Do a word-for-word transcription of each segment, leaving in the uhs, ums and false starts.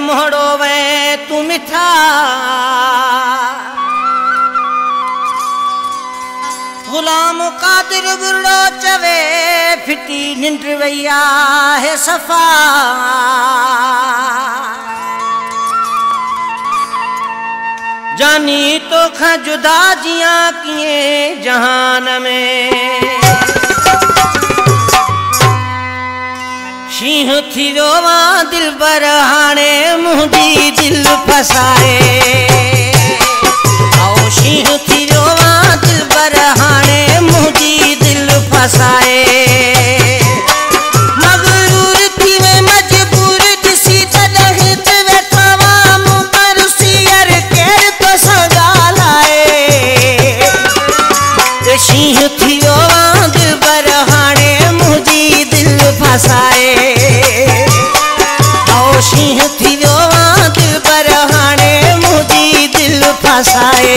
मोड़ो वे तू मिठा गुलाम कादिर बुरड़ो चवे फिटी निंड वैया है सफा जानी तो खा जुदा जिया किए जहान में शीह थी रोवा दिल पर हाणे मुंहिंजी दिल फसाए आओ शीह थी रोवा दिल पर हाणे मुंहिंजी दिल फसाए मगरूर थी वे मजबूर ॾिसी तॾहिं त वेठा वां मूं पर सियर केर तो संगालाए शीह थी रोवा दिल पर हाणे मुंहिंजी दिल फसाए आओ शीह थी रोवा दिल पर हाणे मुंहिंजी दिल फसाए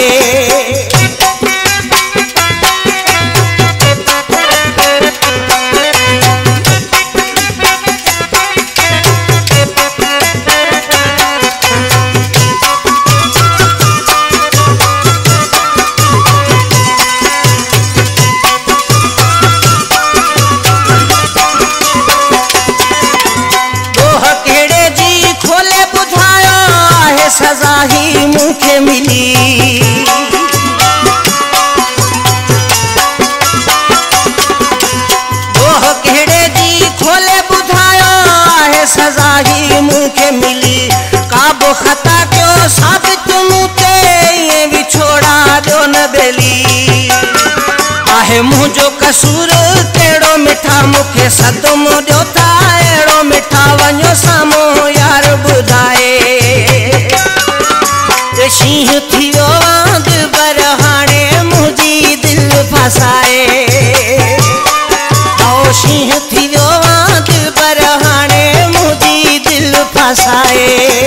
सजा ही मुझे मिली दोह केड़े जी खोले बुधायो है सजा ही मुझे मिली काबो खता क्यों साबित मुझे ये बिछोड़ा जो न बेली आहे मुझो कसूर केड़ो मिठा मुखे सदमो ॾियो था एड़ो मिठा वञो सामो यार बुधाए शीह थी रोवा दिल पर हाणे मुंहिंजी दिल फसाए आओ शीह थी रोवा दिल पर हाणे मुंहिंजी दिल फसाए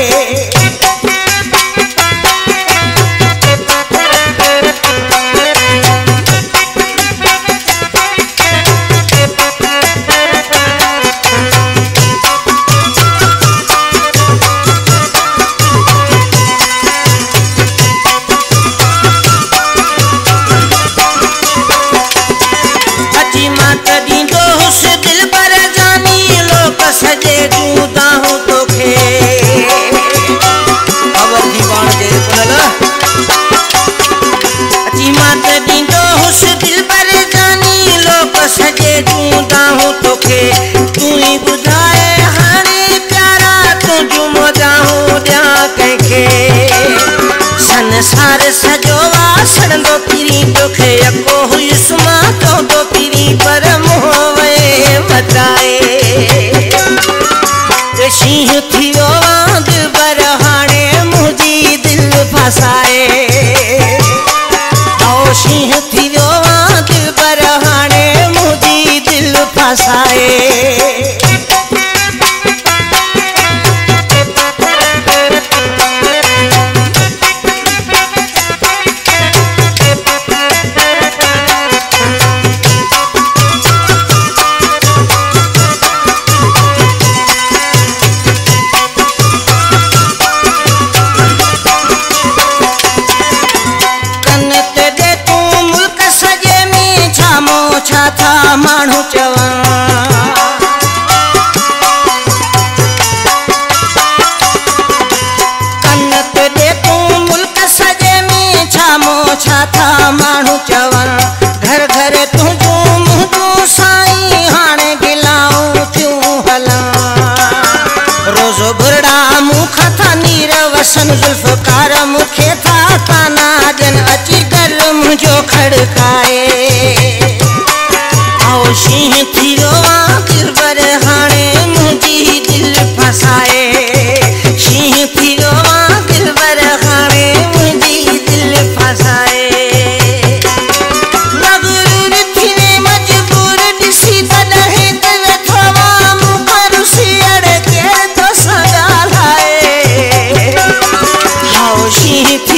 संसार सजोवा सड़ंदो पीरी तोखे अको हुयुसमा चौदो पीरी पर मोहवे मचाए शीह थी रोवा दिल पर हाणे मुंहिंजी दिल फसाए आओ शीह थी रोवा दिल पर हाणे मुंहिंजी दिल फसाए छा था माण्हू चवां कन ते ॾे तूं मुल्क सॼे में छा मो छा था माण्हू चवां घर घर तुंहिंजूं मुंहिंजूं साईं हाणे गिलाऊं थियूं हलां रोज़ो बुरड़ा मूंखां था नीर वसन ज़ुल्फ़कार मूंखे था ताना ॾियनि अची कर मुंहिंजो खड़काए आओ शीह थी रोवा दिल पर हाणे मुंहिंजी दिल फसाए शीह थी रोवा दिल पर हाणे मुंहिंजी दिल फसाए मगरूर थी वे मजबूर ॾिसी तॾहिं त वेठो वां मूं पर सियर केर तो संगालाए आओ शीह